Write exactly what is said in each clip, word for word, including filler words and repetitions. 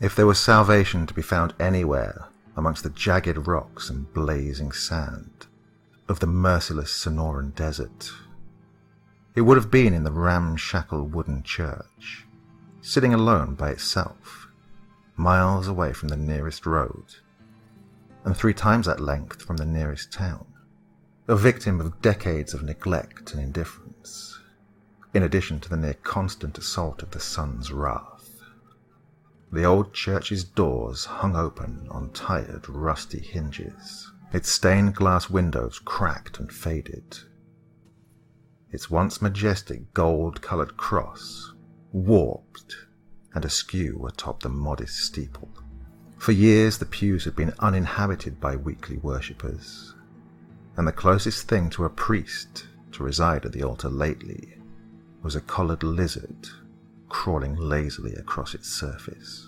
If there was salvation to be found anywhere amongst the jagged rocks and blazing sand of the merciless Sonoran desert, it would have been in the ramshackle wooden church, sitting alone by itself, miles away from the nearest road, and three times that length from the nearest town, a victim of decades of neglect and indifference, in addition to the near-constant assault of the sun's wrath. The old church's doors hung open on tired, rusty hinges, its stained glass windows cracked and faded, its once majestic gold-coloured cross warped and askew atop the modest steeple. For years the pews had been uninhabited by weekly worshippers, and the closest thing to a priest to reside at the altar lately was a collared lizard crawling lazily across its surface.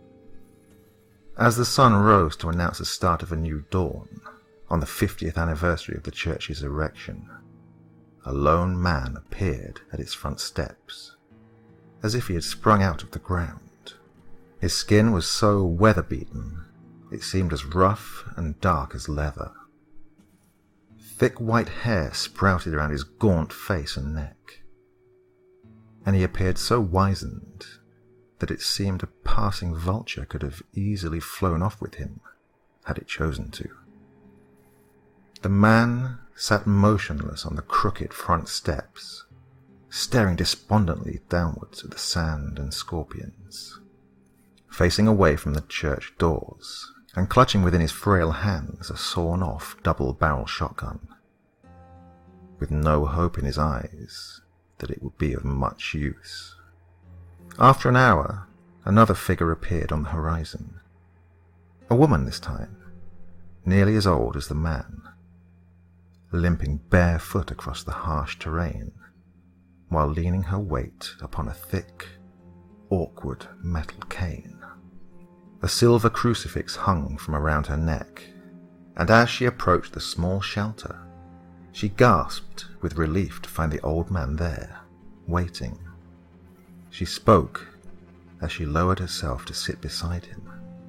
As the sun rose to announce the start of a new dawn on the fiftieth anniversary of the church's erection, a lone man appeared at its front steps, as if he had sprung out of the ground. His skin was so weather-beaten, it seemed as rough and dark as leather. Thick white hair sprouted around his gaunt face and neck, and he appeared so wizened that it seemed a passing vulture could have easily flown off with him had it chosen to. The man sat motionless on the crooked front steps, staring despondently downwards at the sand and scorpions, facing away from the church doors, and clutching within his frail hands a sawn-off double-barrel shotgun, with no hope in his eyes that it would be of much use. After an hour, another figure appeared on the horizon. A woman this time, nearly as old as the man, limping barefoot across the harsh terrain, while leaning her weight upon a thick, awkward metal cane. A silver crucifix hung from around her neck, and as she approached the small shelter, she gasped with relief to find the old man there, waiting. She spoke as she lowered herself to sit beside him.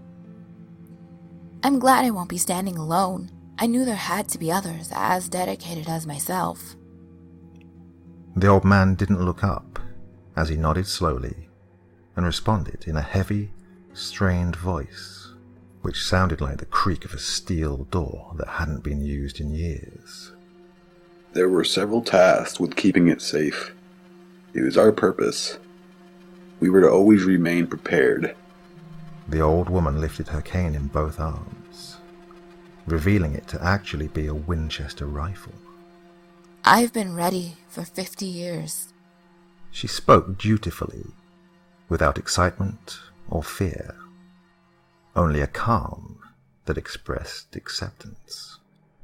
I'm glad I won't be standing alone. I knew there had to be others as dedicated as myself. The old man didn't look up as he nodded slowly and responded in a heavy, strained voice, which sounded like the creak of a steel door that hadn't been used in years. There were several tasks with keeping it safe. It was our purpose. We were to always remain prepared. The old woman lifted her cane in both arms, revealing it to actually be a Winchester rifle. I've been ready for fifty years. She spoke dutifully, without excitement or fear, only a calm that expressed acceptance.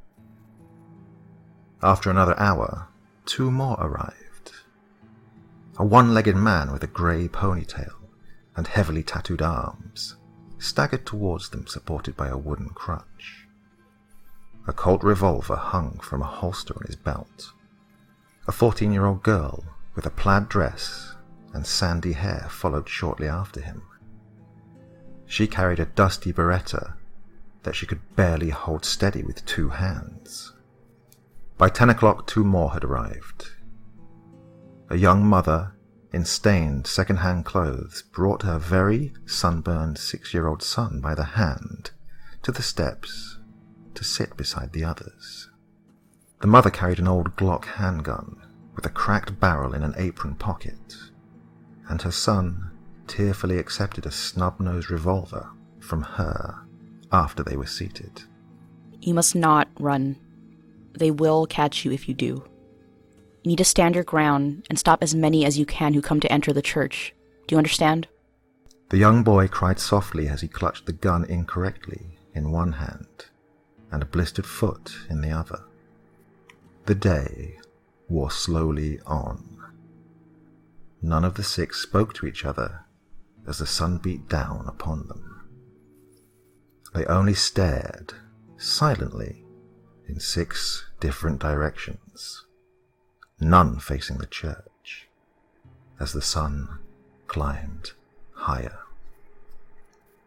After another hour, two more arrived. A one-legged man with a grey ponytail and heavily tattooed arms staggered towards them supported by a wooden crutch. A Colt revolver hung from a holster on his belt. A fourteen-year-old girl with a plaid dress and sandy hair followed shortly after him. She carried a dusty Beretta that she could barely hold steady with two hands. By ten o'clock, two more had arrived. A young mother in stained second-hand clothes brought her very sunburned six-year-old son by the hand to the steps to sit beside the others. The mother carried an old Glock handgun with a cracked barrel in an apron pocket, and her son tearfully accepted a snub-nosed revolver from her after they were seated. You must not run. They will catch you if you do. You need to stand your ground and stop as many as you can who come to enter the church. Do you understand? The young boy cried softly as he clutched the gun incorrectly in one hand and a blistered foot in the other. The day wore slowly on. None of the six spoke to each other as the sun beat down upon them. They only stared, silently, in six different directions, none facing the church, as the sun climbed higher.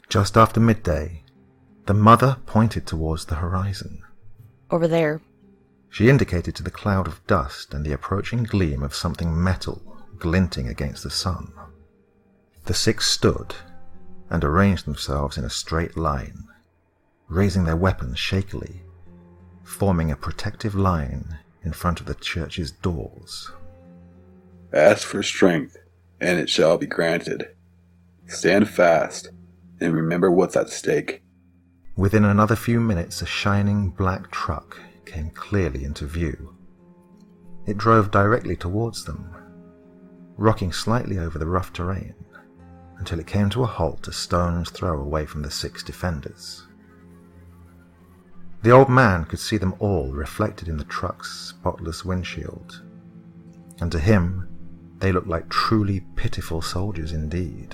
Just after midday, the mother pointed towards the horizon. Over there. She indicated to the cloud of dust and the approaching gleam of something metal glinting against the sun. The six stood and arranged themselves in a straight line, raising their weapons shakily, forming a protective line in front of the church's doors. Ask for strength, and it shall be granted. Stand fast, and remember what's at stake. Within another few minutes, a shining black truck came clearly into view. It drove directly towards them, rocking slightly over the rough terrain, until it came to a halt a stone's throw away from the six defenders. The old man could see them all reflected in the truck's spotless windshield, and to him they looked like truly pitiful soldiers indeed.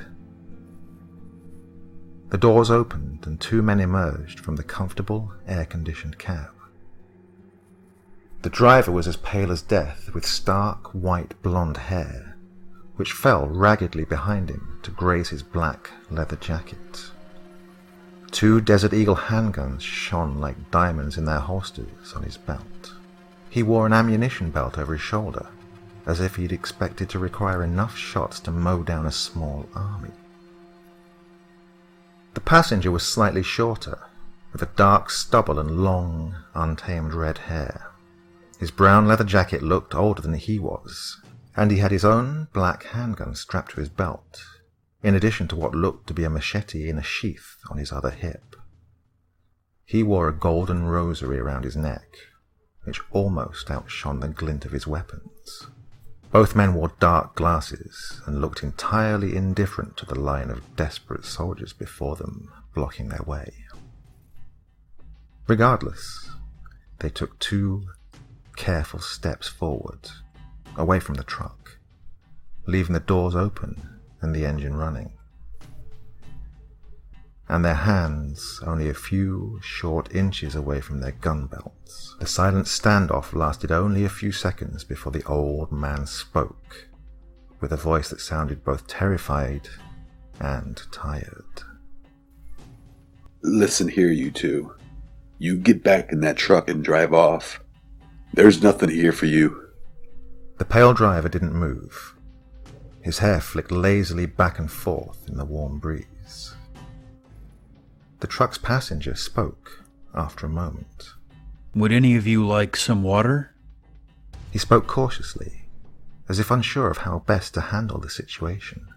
The doors opened and two men emerged from the comfortable, air-conditioned cab. The driver was as pale as death, with stark, white blonde hair, which fell raggedly behind him to graze his black leather jacket. Two Desert Eagle handguns shone like diamonds in their holsters on his belt. He wore an ammunition belt over his shoulder, as if he'd expected to require enough shots to mow down a small army. The passenger was slightly shorter, with a dark stubble and long, untamed red hair. His brown leather jacket looked older than he was, and he had his own black handgun strapped to his belt, in addition to what looked to be a machete in a sheath on his other hip. He wore a golden rosary around his neck, which almost outshone the glint of his weapons. Both men wore dark glasses and looked entirely indifferent to the line of desperate soldiers before them, blocking their way. Regardless, they took two careful steps forward, away from the truck, leaving the doors open and the engine running, and their hands only a few short inches away from their gun belts. The silent standoff lasted only a few seconds before the old man spoke, with a voice that sounded both terrified and tired. Listen here, you two. You get back in that truck and drive off. There's nothing here for you. The pale driver didn't move. His hair flicked lazily back and forth in the warm breeze. The truck's passenger spoke after a moment. Would any of you like some water? He spoke cautiously, as if unsure of how best to handle the situation.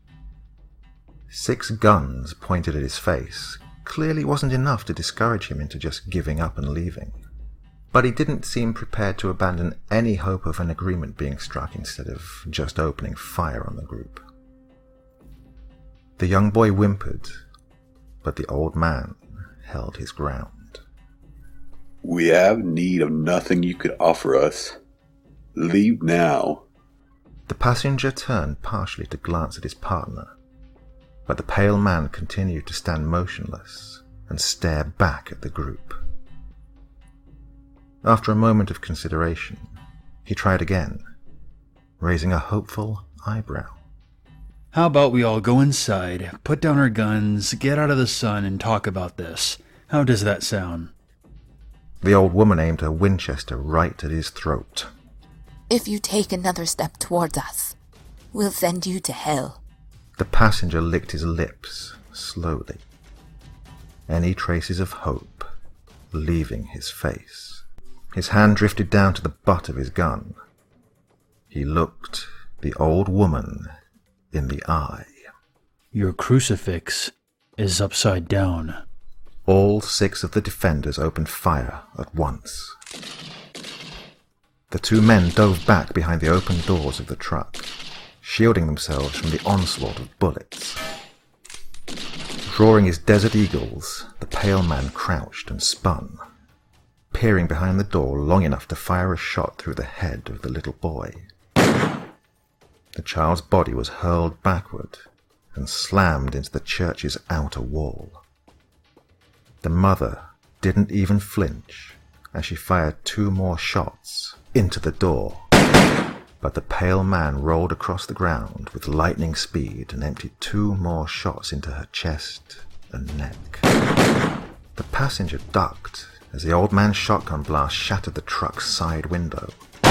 Six guns pointed at his face clearly wasn't enough to discourage him into just giving up and leaving, but he didn't seem prepared to abandon any hope of an agreement being struck instead of just opening fire on the group. The young boy whimpered, but the old man held his ground. We have need of nothing you could offer us. Leave now. The passenger turned partially to glance at his partner, but the pale man continued to stand motionless and stare back at the group. After a moment of consideration, he tried again, raising a hopeful eyebrow. How about we all go inside, put down our guns, get out of the sun, and talk about this? How does that sound? The old woman aimed her Winchester right at his throat. If you take another step towards us, we'll send you to hell. The passenger licked his lips slowly, any traces of hope leaving his face. His hand drifted down to the butt of his gun. He looked the old woman in the eye. Your crucifix is upside down. All six of the defenders opened fire at once. The two men dove back behind the open doors of the truck, shielding themselves from the onslaught of bullets. Drawing his Desert Eagles, the pale man crouched and spun, peering behind the door long enough to fire a shot through the head of the little boy. The child's body was hurled backward and slammed into the church's outer wall. The mother didn't even flinch as she fired two more shots into the door, but the pale man rolled across the ground with lightning speed and emptied two more shots into her chest and neck. The passenger ducked as the old man's shotgun blast shattered the truck's side window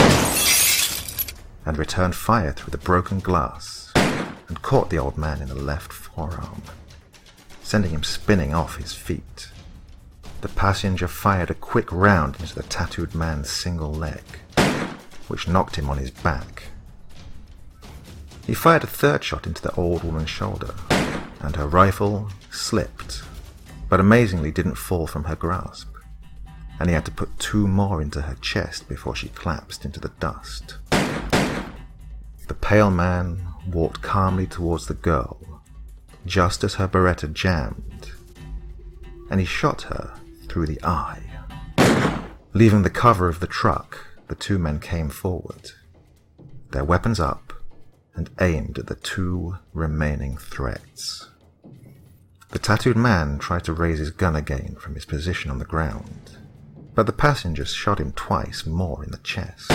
and returned fire through the broken glass and caught the old man in the left forearm, sending him spinning off his feet. The passenger fired a quick round into the tattooed man's single leg, which knocked him on his back. He fired a third shot into the old woman's shoulder, and her rifle slipped, but amazingly didn't fall from her grasp, and he had to put two more into her chest before she collapsed into the dust. The pale man walked calmly towards the girl, just as her Beretta jammed, and he shot her through the eye. Leaving the cover of the truck, the two men came forward, their weapons up, and aimed at the two remaining threats. The tattooed man tried to raise his gun again from his position on the ground, but the passengers shot him twice more in the chest.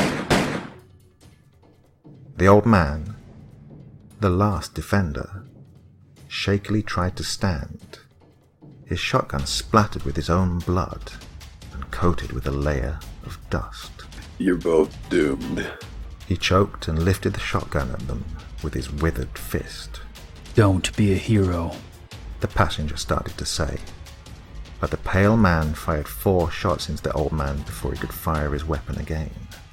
The old man, the last defender, shakily tried to stand, his shotgun splattered with his own blood and coated with a layer of dust. You're both doomed. He choked and lifted the shotgun at them with his withered fist. Don't be a hero, the passenger started to say, but the pale man fired four shots into the old man before he could fire his weapon again.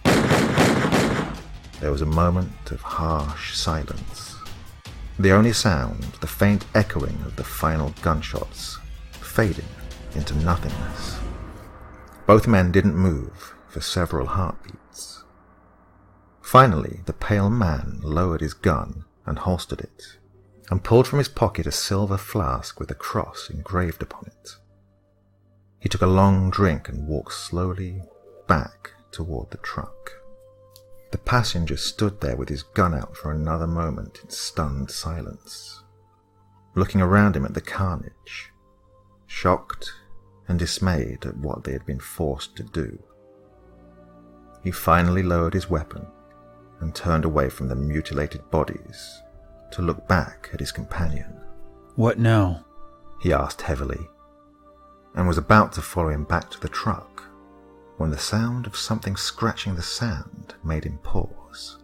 There was a moment of harsh silence. The only sound, the faint echoing of the final gunshots, fading into nothingness. Both men didn't move for several heartbeats. Finally, the pale man lowered his gun and holstered it, and pulled from his pocket a silver flask with a cross engraved upon it. He took a long drink and walked slowly back toward the truck. The passenger stood there with his gun out for another moment in stunned silence, looking around him at the carnage, shocked and dismayed at what they had been forced to do. He finally lowered his weapon and turned away from the mutilated bodies to look back at his companion. What now? He asked heavily, and was about to follow him back to the truck when the sound of something scratching the sand made him pause.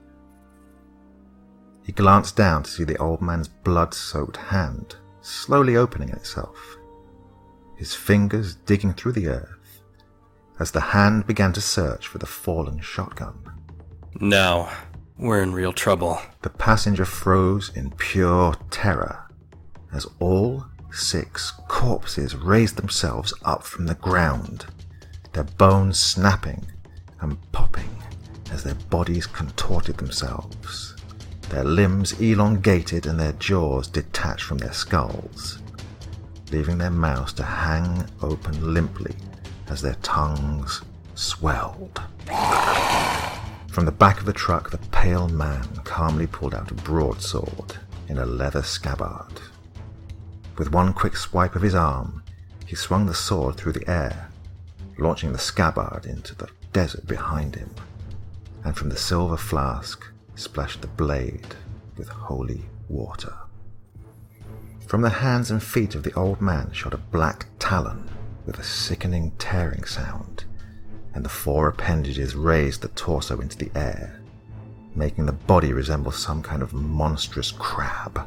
He glanced down to see the old man's blood-soaked hand slowly opening itself, his fingers digging through the earth as the hand began to search for the fallen shotgun. Now, we're in real trouble. The passenger froze in pure terror as all six corpses raised themselves up from the ground, their bones snapping and popping as their bodies contorted themselves, their limbs elongated and their jaws detached from their skulls, leaving their mouths to hang open limply as their tongues swelled. From the back of the truck, the pale man calmly pulled out a broadsword in a leather scabbard. With one quick swipe of his arm, he swung the sword through the air, launching the scabbard into the desert behind him, and from the silver flask splashed the blade with holy water. From the hands and feet of the old man shot a black talon with a sickening tearing sound, and the four appendages raised the torso into the air, making the body resemble some kind of monstrous crab.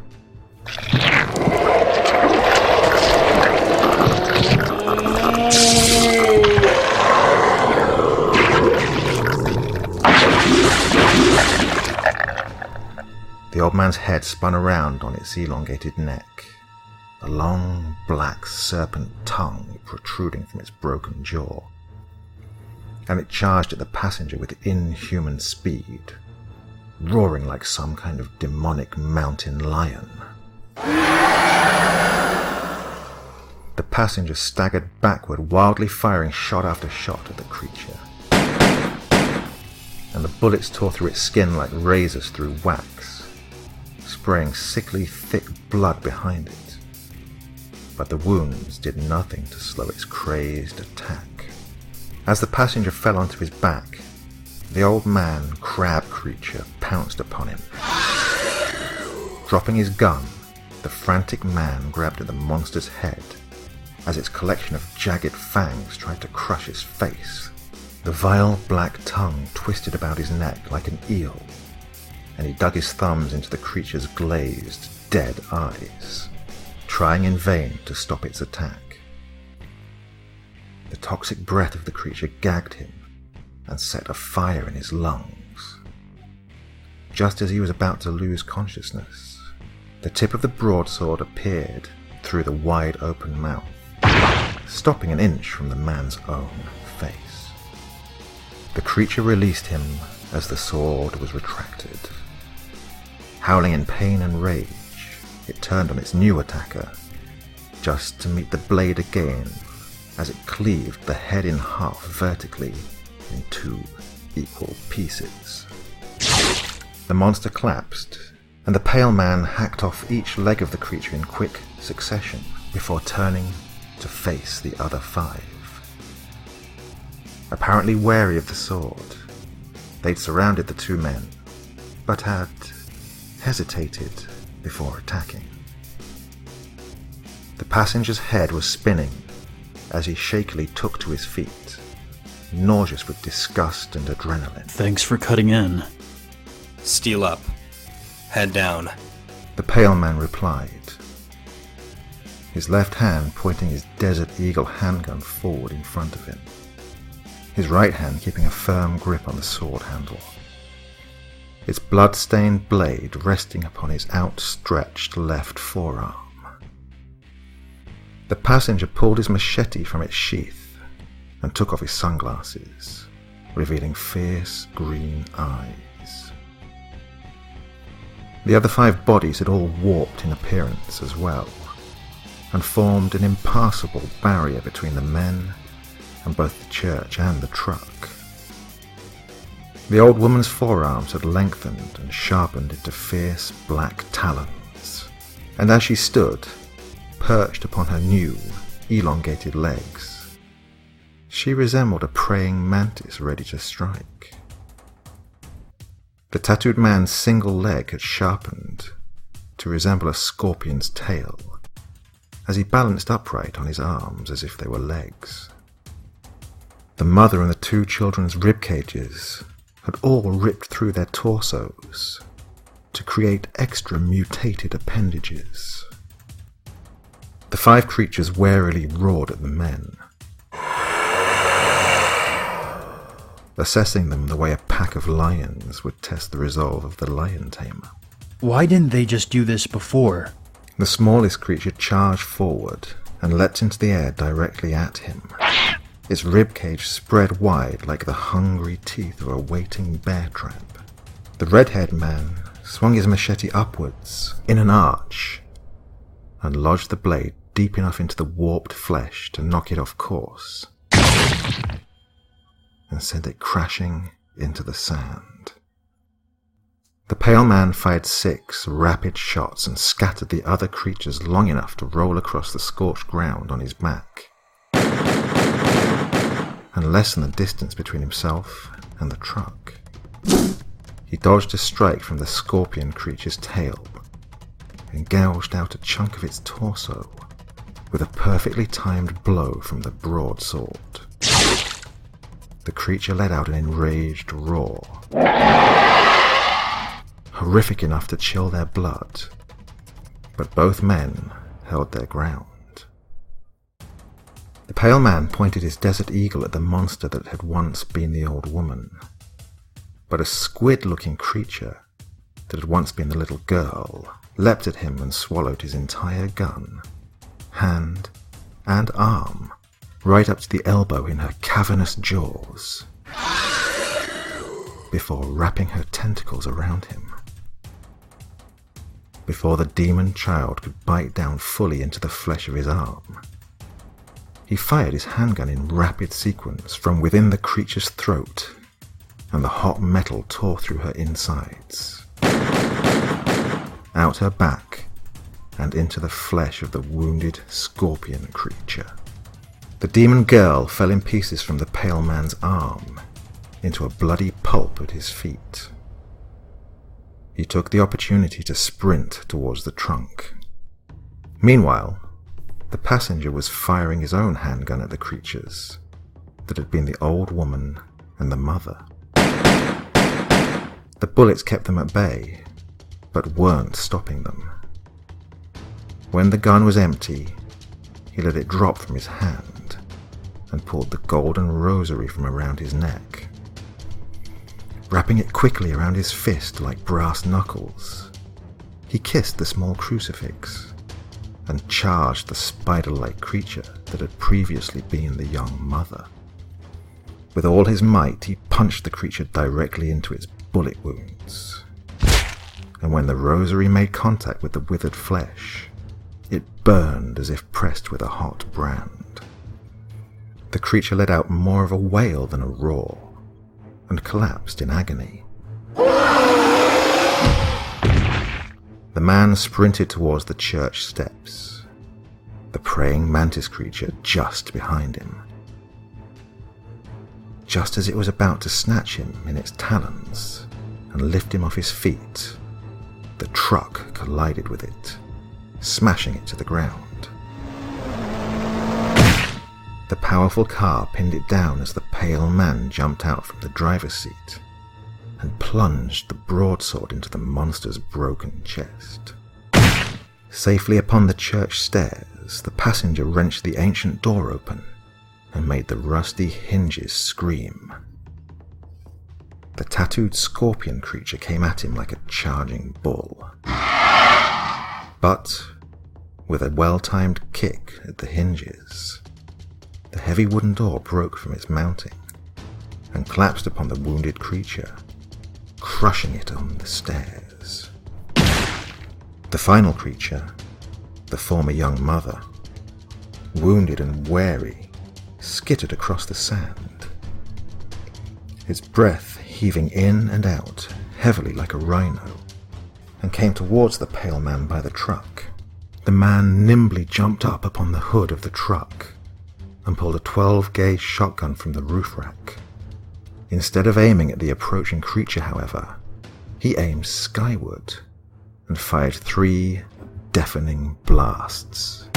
The old man's head spun around on its elongated neck, a long black serpent tongue protruding from its broken jaw, and it charged at the passenger with inhuman speed, roaring like some kind of demonic mountain lion. The passenger staggered backward, wildly firing shot after shot at the creature, and the bullets tore through its skin like razors through wax, spraying sickly thick blood behind it. But the wounds did nothing to slow its crazed attack. As the passenger fell onto his back, the old man crab creature pounced upon him. Dropping his gun, the frantic man grabbed at the monster's head as its collection of jagged fangs tried to crush his face. The vile black tongue twisted about his neck like an eel, and he dug his thumbs into the creature's glazed, dead eyes, trying in vain to stop its attack. The toxic breath of the creature gagged him and set a fire in his lungs. Just as he was about to lose consciousness, the tip of the broadsword appeared through the wide open mouth, stopping an inch from the man's own face. The creature released him as the sword was retracted. Howling in pain and rage, it turned on its new attacker, just to meet the blade again as it cleaved the head in half vertically in two equal pieces. The monster collapsed, and the pale man hacked off each leg of the creature in quick succession before turning to face the other five. Apparently wary of the sword, they'd surrounded the two men, but had hesitated before attacking. The passenger's head was spinning as he shakily took to his feet, nauseous with disgust and adrenaline. Thanks for cutting in. Steel up. Head down. The pale man replied, his left hand pointing his Desert Eagle handgun forward in front of him, his right hand keeping a firm grip on the sword handle, its blood-stained blade resting upon his outstretched left forearm. The passenger pulled his machete from its sheath and took off his sunglasses, revealing fierce green eyes. The other five bodies had all warped in appearance as well, and formed an impassable barrier between the men and both the church and the truck. The old woman's forearms had lengthened and sharpened into fierce black talons, and as she stood, perched upon her new, elongated legs, she resembled a praying mantis ready to strike. The tattooed man's single leg had sharpened to resemble a scorpion's tail, as he balanced upright on his arms as if they were legs. The mother and the two children's rib cages had all ripped through their torsos to create extra mutated appendages. The five creatures warily roared at the men, assessing them the way a pack of lions would test the resolve of the lion tamer. Why didn't they just do this before? The smallest creature charged forward and leapt into the air directly at him, its ribcage spread wide like the hungry teeth of a waiting bear trap. The red-haired man swung his machete upwards in an arch and lodged the blade deep enough into the warped flesh to knock it off course and sent it crashing into the sand. The pale man fired six rapid shots and scattered the other creatures long enough to roll across the scorched ground on his back, and lessen the distance between himself and the truck. He dodged a strike from the scorpion creature's tail and gouged out a chunk of its torso with a perfectly timed blow from the broadsword. The creature let out an enraged roar, horrific enough to chill their blood, but both men held their ground. The pale man pointed his Desert Eagle at the monster that had once been the old woman, but a squid-looking creature that had once been the little girl leapt at him and swallowed his entire gun, hand and arm, right up to the elbow in her cavernous jaws, before wrapping her tentacles around him. Before the demon child could bite down fully into the flesh of his arm, he fired his handgun in rapid sequence from within the creature's throat, and the hot metal tore through her insides, out her back, and into the flesh of the wounded scorpion creature. The demon girl fell in pieces from the pale man's arm into a bloody pulp at his feet. He took the opportunity to sprint towards the trunk, Meanwhile, the passenger was firing his own handgun at the creatures that had been the old woman and the mother. The bullets kept them at bay, but weren't stopping them. When the gun was empty, he let it drop from his hand and pulled the golden rosary from around his neck. Wrapping it quickly around his fist like brass knuckles, he kissed the small crucifix and charged the spider-like creature that had previously been the young mother. With all his might, he punched the creature directly into its bullet wounds. And when the rosary made contact with the withered flesh, it burned as if pressed with a hot brand. The creature let out more of a wail than a roar, and collapsed in agony. The man sprinted towards the church steps, the praying mantis creature just behind him. Just as it was about to snatch him in its talons and lift him off his feet, the truck collided with it, smashing it to the ground. The powerful car pinned it down as the pale man jumped out from the driver's seat and plunged the broadsword into the monster's broken chest. Safely upon the church stairs, the passenger wrenched the ancient door open and made the rusty hinges scream. The tattooed scorpion creature came at him like a charging bull. But, with a well-timed kick at the hinges, the heavy wooden door broke from its mounting and collapsed upon the wounded creature, crushing it on the stairs. The final creature, the former young mother, wounded and wary, skittered across the sand, its breath heaving in and out heavily like a rhino, and came towards the pale man by the truck. The man nimbly jumped up upon the hood of the truck and pulled a twelve-gauge shotgun from the roof rack. Instead of aiming at the approaching creature, however, he aimed skyward and fired three deafening blasts.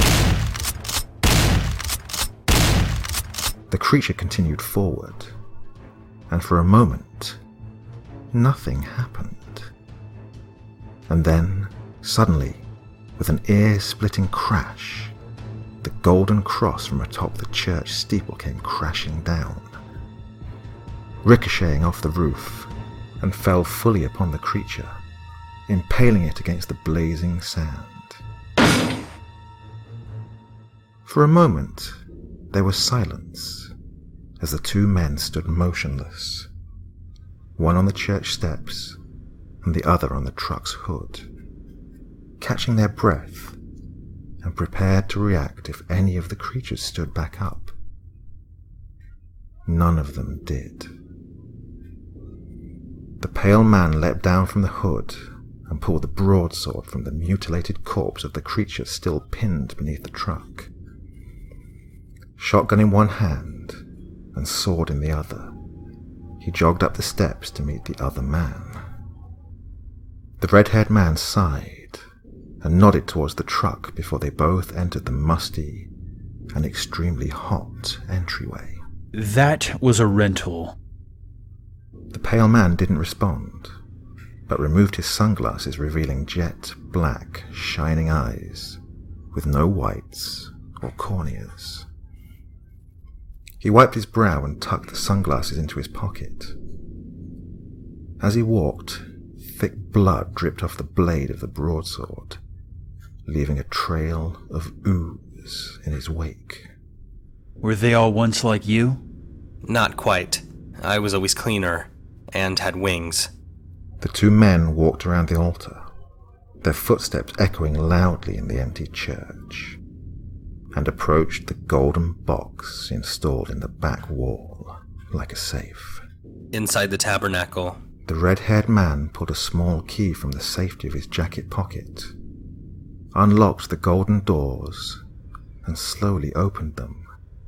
The creature continued forward, and for a moment, nothing happened. And then, suddenly, with an ear-splitting crash, the golden cross from atop the church steeple came crashing down, ricocheting off the roof, and fell fully upon the creature, impaling it against the blazing sand. For a moment, there was silence as the two men stood motionless, one on the church steps and the other on the truck's hood, catching their breath and prepared to react if any of the creatures stood back up. None of them did. The pale man leapt down from the hood and pulled the broadsword from the mutilated corpse of the creature still pinned beneath the truck. Shotgun in one hand and sword in the other, he jogged up the steps to meet the other man. The red-haired man sighed and nodded towards the truck before they both entered the musty and extremely hot entryway. That was a rental. The pale man didn't respond, but removed his sunglasses, revealing jet black, shining eyes with no whites or corneas. He wiped his brow and tucked the sunglasses into his pocket. As he walked, thick blood dripped off the blade of the broadsword, leaving a trail of ooze in his wake. Were they all once like you? Not quite. I was always cleaner, and had wings. The two men walked around the altar, their footsteps echoing loudly in the empty church, and approached the golden box installed in the back wall like a safe. Inside the tabernacle, the red-haired man pulled a small key from the safety of his jacket pocket, unlocked the golden doors, and slowly opened them.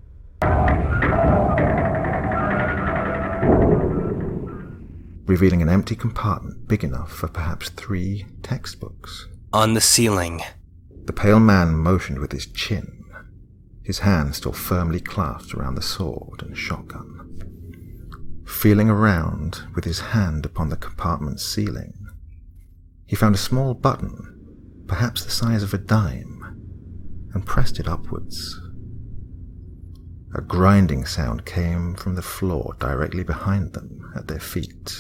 Revealing an empty compartment big enough for perhaps three textbooks. On the ceiling, The pale man motioned with his chin, his hand still firmly clasped around the sword and shotgun. Feeling around with his hand upon the compartment's ceiling, he found a small button, perhaps the size of a dime, and pressed it upwards. A grinding sound came from the floor directly behind them at their feet,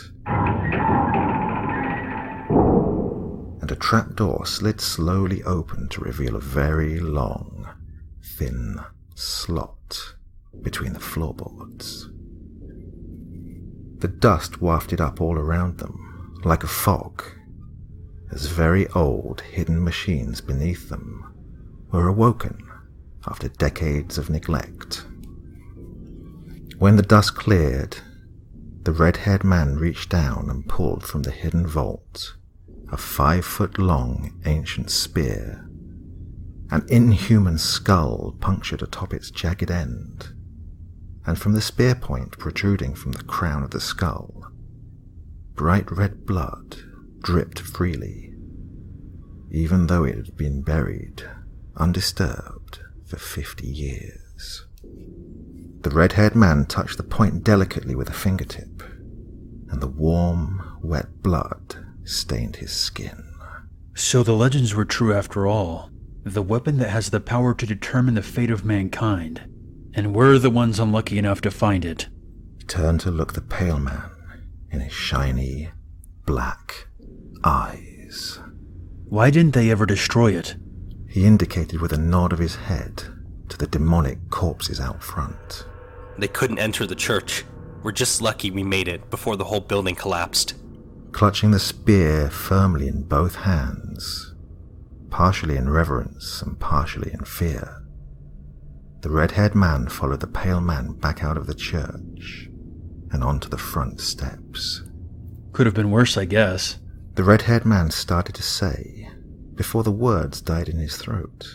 and a trapdoor slid slowly open to reveal a very long, thin slot between the floorboards. The dust wafted up all around them, like a fog, as very old hidden machines beneath them were awoken after decades of neglect. When the dust cleared, the red-haired man reached down and pulled from the hidden vault a five-foot-long ancient spear. An inhuman skull punctured atop its jagged end, and from the spear point protruding from the crown of the skull, bright red blood dripped freely, even though it had been buried, undisturbed, for fifty years. The red-haired man touched the point delicately with a fingertip, and the warm, wet blood stained his skin. So the legends were true after all. The weapon that has the power to determine the fate of mankind. And we're the ones unlucky enough to find it. He turned to look the pale man in his shiny, black eyes. Why didn't they ever destroy it? He indicated with a nod of his head to the demonic corpses out front. They couldn't enter the church. We're just lucky we made it before the whole building collapsed. Clutching the spear firmly in both hands, partially in reverence and partially in fear, the red-haired man followed the pale man back out of the church and onto the front steps. Could have been worse, I guess. The red-haired man started to say before the words died in his throat.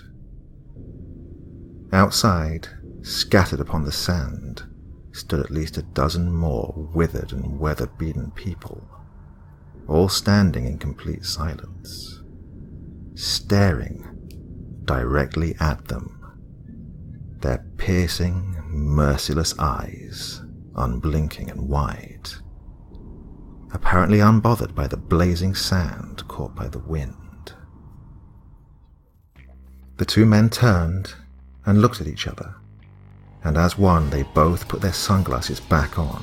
Outside, scattered upon the sand, stood at least a dozen more withered and weather-beaten people, all standing in complete silence, staring directly at them, their piercing, merciless eyes unblinking and wide, apparently unbothered by the blazing sand caught by the wind. The two men turned and looked at each other, and as one they both put their sunglasses back on.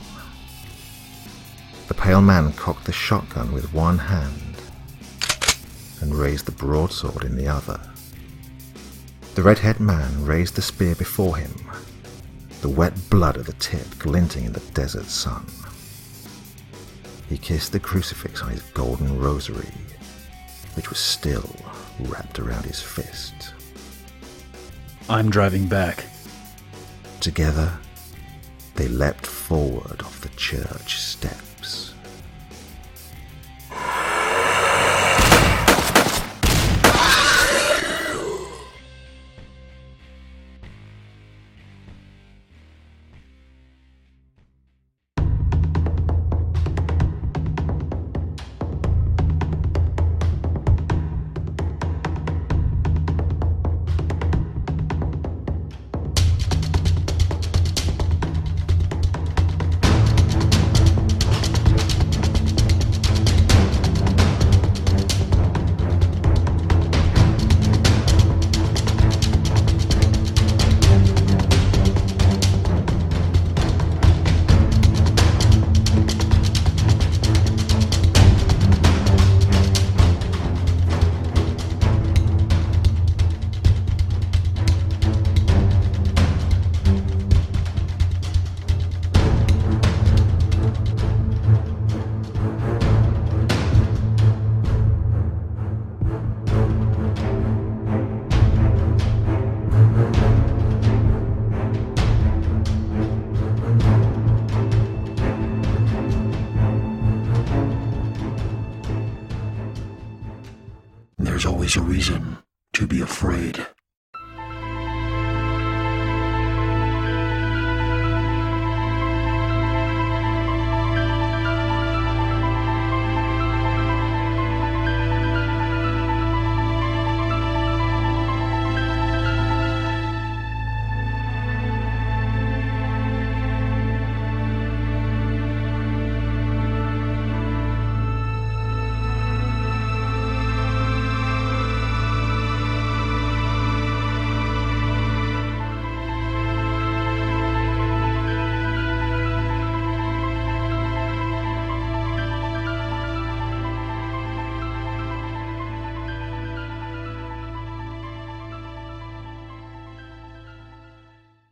The pale man cocked the shotgun with one hand and raised the broadsword in the other. The red-haired man raised the spear before him, the wet blood at the tip glinting in the desert sun. He kissed the crucifix on his golden rosary, which was still wrapped around his fist. I'm driving back. Together, they leapt forward off the church steps. There's always a reason to be afraid.